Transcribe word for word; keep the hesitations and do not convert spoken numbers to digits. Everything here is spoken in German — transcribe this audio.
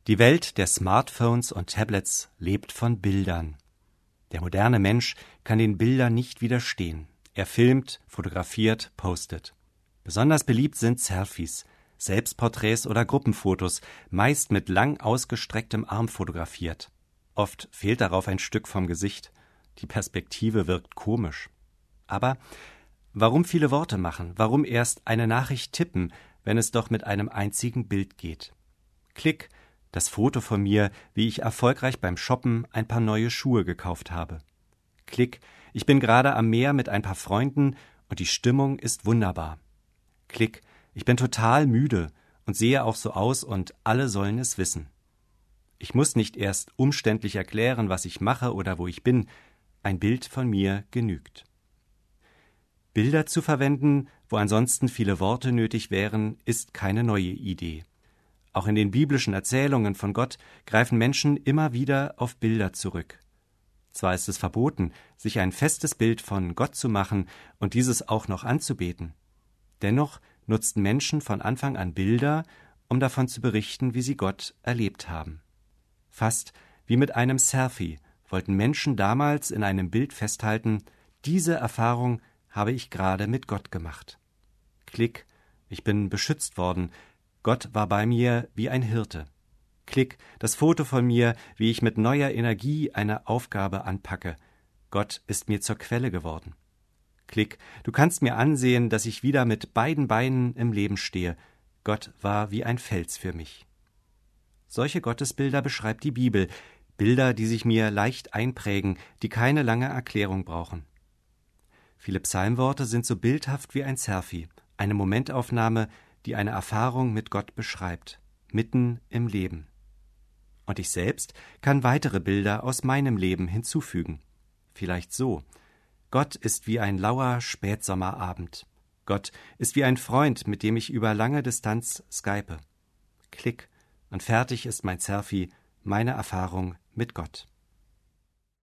Die Welt der Smartphones und Tablets lebt von Bildern. Der moderne Mensch kann den Bildern nicht widerstehen. Er filmt, fotografiert, postet. Besonders beliebt sind Selfies, Selbstporträts oder Gruppenfotos, meist mit lang ausgestrecktem Arm fotografiert. Oft fehlt darauf ein Stück vom Gesicht. Die Perspektive wirkt komisch. Aber warum viele Worte machen? Warum erst eine Nachricht tippen, wenn es doch mit einem einzigen Bild geht? Klick, das Foto von mir, wie ich erfolgreich beim Shoppen ein paar neue Schuhe gekauft habe. Klick, ich bin gerade am Meer mit ein paar Freunden und die Stimmung ist wunderbar. Klick, ich bin total müde und sehe auch so aus und alle sollen es wissen. Ich muss nicht erst umständlich erklären, was ich mache oder wo ich bin. Ein Bild von mir genügt. Bilder zu verwenden, wo ansonsten viele Worte nötig wären, ist keine neue Idee. Auch in den biblischen Erzählungen von Gott greifen Menschen immer wieder auf Bilder zurück. Zwar ist es verboten, sich ein festes Bild von Gott zu machen und dieses auch noch anzubeten. Dennoch nutzten Menschen von Anfang an Bilder, um davon zu berichten, wie sie Gott erlebt haben. Fast wie mit einem Selfie wollten Menschen damals in einem Bild festhalten, diese Erfahrung habe ich gerade mit Gott gemacht. Klick, ich bin beschützt worden, Gott war bei mir wie ein Hirte. Klick, das Foto von mir, wie ich mit neuer Energie eine Aufgabe anpacke. Gott ist mir zur Quelle geworden. Klick, du kannst mir ansehen, dass ich wieder mit beiden Beinen im Leben stehe. Gott war wie ein Fels für mich. Solche Gottesbilder beschreibt die Bibel, Bilder, die sich mir leicht einprägen, die keine lange Erklärung brauchen. Viele Psalmworte sind so bildhaft wie ein Selfie, eine Momentaufnahme, die eine Erfahrung mit Gott beschreibt, mitten im Leben. Und ich selbst kann weitere Bilder aus meinem Leben hinzufügen. Vielleicht so: Gott ist wie ein lauer Spätsommerabend. Gott ist wie ein Freund, mit dem ich über lange Distanz skype. Klick, und fertig ist mein Selfie, meine Erfahrung mit Gott.